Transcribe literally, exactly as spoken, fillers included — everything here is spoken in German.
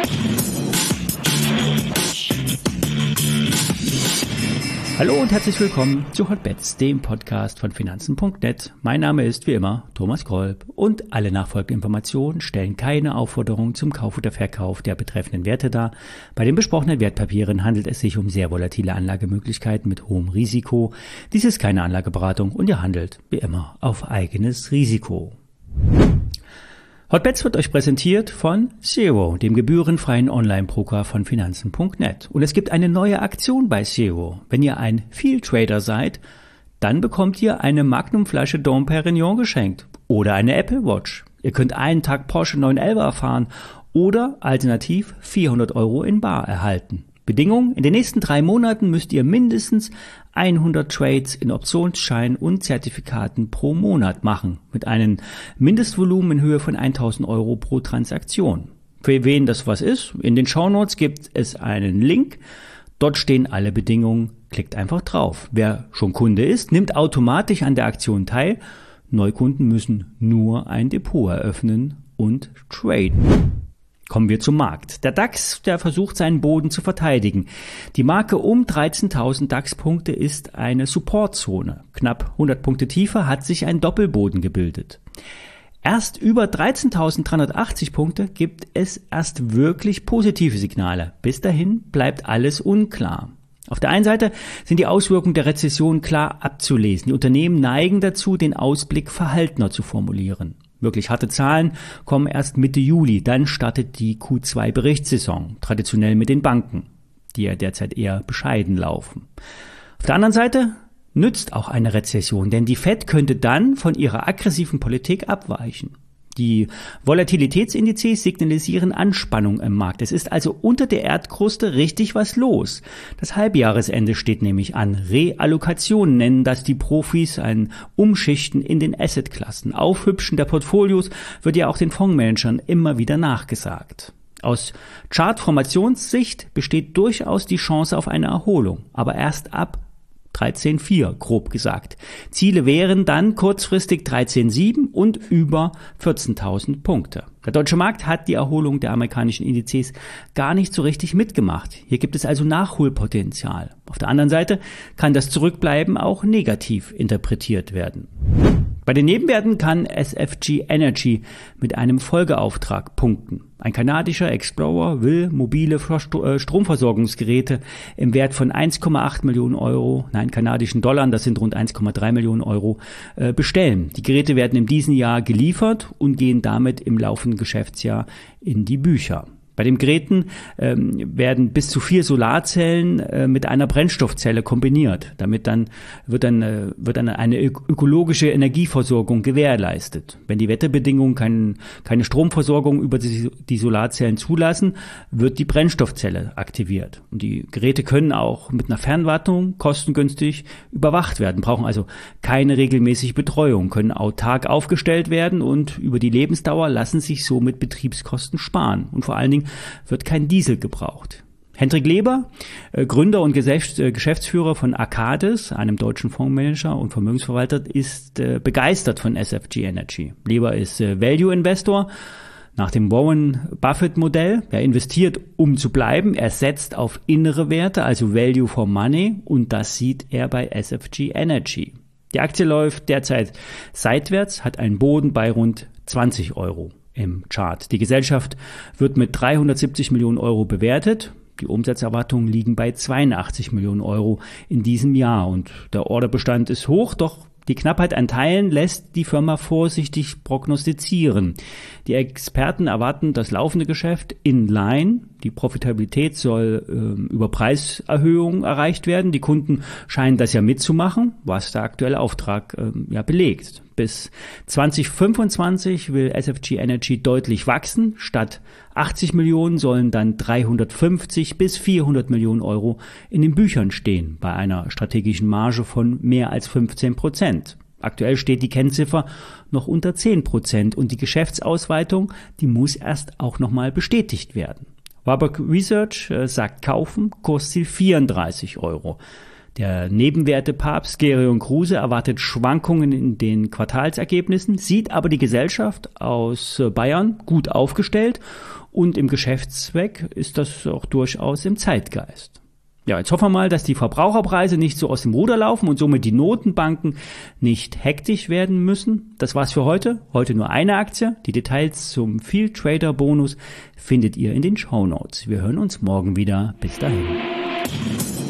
Hallo und herzlich willkommen zu Hotbets, dem Podcast von Finanzen Punkt net. Mein Name ist wie immer Thomas Kolb und alle nachfolgenden Informationen stellen keine Aufforderung zum Kauf oder Verkauf der betreffenden Werte dar. Bei den besprochenen Wertpapieren handelt es sich um sehr volatile Anlagemöglichkeiten mit hohem Risiko. Dies ist keine Anlageberatung und ihr handelt wie immer auf eigenes Risiko. Hotbets wird euch präsentiert von Zero, dem gebührenfreien Online-Broker von Finanzen Punkt net. Und es gibt eine neue Aktion bei Zero. Wenn ihr ein Field-Trader seid, dann bekommt ihr eine Magnum-Flasche Dom Perignon geschenkt oder eine Apple Watch. Ihr könnt einen Tag Porsche neun elf fahren oder alternativ vierhundert Euro in bar erhalten. Bedingung: in den nächsten drei Monaten müsst ihr mindestens hundert Trades in Optionsscheinen und Zertifikaten pro Monat machen, mit einem Mindestvolumen in Höhe von tausend Euro pro Transaktion. Für wen das was ist, in den Shownotes gibt es einen Link. Dort stehen alle Bedingungen. Klickt einfach drauf. Wer schon Kunde ist, nimmt automatisch an der Aktion teil. Neukunden müssen nur ein Depot eröffnen und traden. Kommen wir zum Markt. Der DAX, der versucht seinen Boden zu verteidigen. Die Marke um dreizehntausend DAX-Punkte ist eine Supportzone. Knapp hundert Punkte tiefer hat sich ein Doppelboden gebildet. Erst über dreizehntausenddreihundertachtzig Punkte gibt es erst wirklich positive Signale. Bis dahin bleibt alles unklar. Auf der einen Seite sind die Auswirkungen der Rezession klar abzulesen. Die Unternehmen neigen dazu, den Ausblick verhaltener zu formulieren. Wirklich harte Zahlen kommen erst Mitte Juli, dann startet die Q zwei Berichtssaison, traditionell mit den Banken, die ja derzeit eher bescheiden laufen. Auf der anderen Seite nützt auch eine Rezession, denn die Fed könnte dann von ihrer aggressiven Politik abweichen. Die Volatilitätsindizes signalisieren Anspannung im Markt. Es ist also unter der Erdkruste richtig was los. Das Halbjahresende steht nämlich an. Reallokation nennen das die Profis, ein Umschichten in den Assetklassen. Aufhübschen der Portfolios wird ja auch den Fondsmanagern immer wieder nachgesagt. Aus Chartformationssicht besteht durchaus die Chance auf eine Erholung, aber erst ab dreizehn Komma vier, grob gesagt. Ziele wären dann kurzfristig dreizehn Komma sieben und über vierzehntausend Punkte. Der deutsche Markt hat die Erholung der amerikanischen Indizes gar nicht so richtig mitgemacht. Hier gibt es also Nachholpotenzial. Auf der anderen Seite kann das Zurückbleiben auch negativ interpretiert werden. Bei den Nebenwerten kann S F G Energy mit einem Folgeauftrag punkten. Ein kanadischer Explorer will mobile Stromversorgungsgeräte im Wert von eins Komma acht Millionen Euro, nein, kanadischen Dollar, das sind rund eins Komma drei Millionen Euro, äh, bestellen. Die Geräte werden in diesem Jahr geliefert und gehen damit im laufenden Geschäftsjahr in die Bücher. Bei den Geräten ähm, werden bis zu vier Solarzellen äh, mit einer Brennstoffzelle kombiniert. Damit dann wird dann äh, wird dann eine ökologische Energieversorgung gewährleistet. Wenn die Wetterbedingungen kein, keine Stromversorgung über die, die Solarzellen zulassen, wird die Brennstoffzelle aktiviert. Und die Geräte können auch mit einer Fernwartung kostengünstig überwacht werden, brauchen also keine regelmäßige Betreuung, können autark aufgestellt werden und über die Lebensdauer lassen sich somit Betriebskosten sparen. Und vor allen Dingen wird kein Diesel gebraucht. Hendrik Leber, äh, Gründer und Geschäfts- äh, Geschäftsführer von Arcadis, einem deutschen Fondsmanager und Vermögensverwalter, ist äh, begeistert von S F G Energy. Leber ist äh, Value-Investor nach dem Warren Buffett-Modell. Er investiert, um zu bleiben. Er setzt auf innere Werte, also Value for Money, und das sieht er bei S F G Energy. Die Aktie läuft derzeit seitwärts, hat einen Boden bei rund zwanzig Euro im Chart. Die Gesellschaft wird mit dreihundertsiebzig Millionen Euro bewertet. Die Umsatzerwartungen liegen bei zweiundachtzig Millionen Euro in diesem Jahr und der Orderbestand ist hoch, doch die Knappheit an Teilen lässt die Firma vorsichtig prognostizieren. Die Experten erwarten das laufende Geschäft in line. Die Profitabilität soll äh, über Preiserhöhungen erreicht werden. Die Kunden scheinen das ja mitzumachen, was der aktuelle Auftrag äh, ja belegt. Bis zwanzig fünfundzwanzig will S F G Energy deutlich wachsen. Statt achtzig Millionen sollen dann dreihundertfünfzig bis vierhundert Millionen Euro in den Büchern stehen, bei einer strategischen Marge von mehr als fünfzehn Prozent. Aktuell steht die Kennziffer noch unter zehn Prozent und die Geschäftsausweitung, die muss erst auch nochmal bestätigt werden. Warburg Research äh, sagt kaufen, Kursziel vierunddreißig Euro. Der Nebenwertepapst Gerion Kruse erwartet Schwankungen in den Quartalsergebnissen, sieht aber die Gesellschaft aus Bayern gut aufgestellt und im Geschäftszweck ist das auch durchaus im Zeitgeist. Ja, jetzt hoffen wir mal, dass die Verbraucherpreise nicht so aus dem Ruder laufen und somit die Notenbanken nicht hektisch werden müssen. Das war's für heute. Heute nur eine Aktie. Die Details zum Field Trader Bonus findet ihr in den Shownotes. Wir hören uns morgen wieder. Bis dahin.